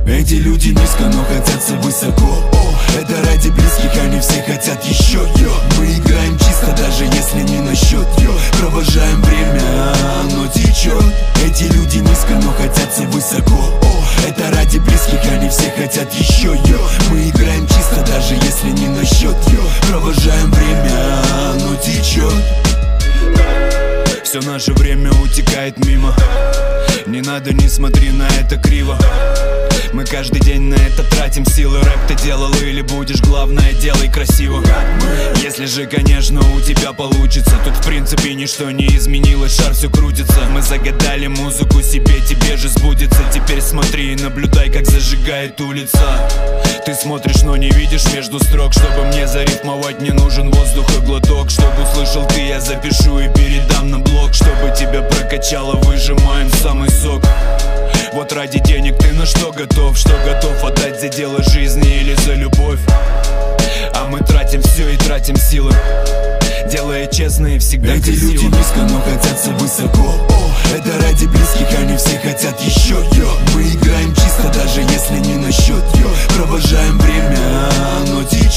Эти люди низко, но хотятся высоко. Это ради близких, они все хотят еще. Мы играем чисто, даже если не на счет. Провожаем время, оно течет. Эти люди низко, но хотятся высоко. Это ради близких, они все хотят еще. Мы играем чисто, даже если не на счет. Провожаем время, оно течет. Все наше время утекает мимо. Не надо, не смотри на это криво. Мы каждый день на это тратим силы. Рэп ты делал или будешь, главное делай красиво. Если же, конечно, у тебя получится. Тут в принципе ничто не изменилось, шар все крутится. Мы загадали музыку себе, тебе же сбудется. Теперь смотри и наблюдай, как зажигает улица. Ты смотришь, но не видишь между строк. Чтобы мне зарифмовать, не нужен воздух и глоток. Чтобы услышал ты, я запишу и передам на блог. Чтобы тебя прокачало, выжимаем самый сок. Вот ради денег ты на что готов? Что готов отдать за дело жизни или за любовь? А мы тратим все и тратим силы, делая честно и всегда красиво. Эти люди низко, но хотятся высоко. Это ради близких, они все хотят еще.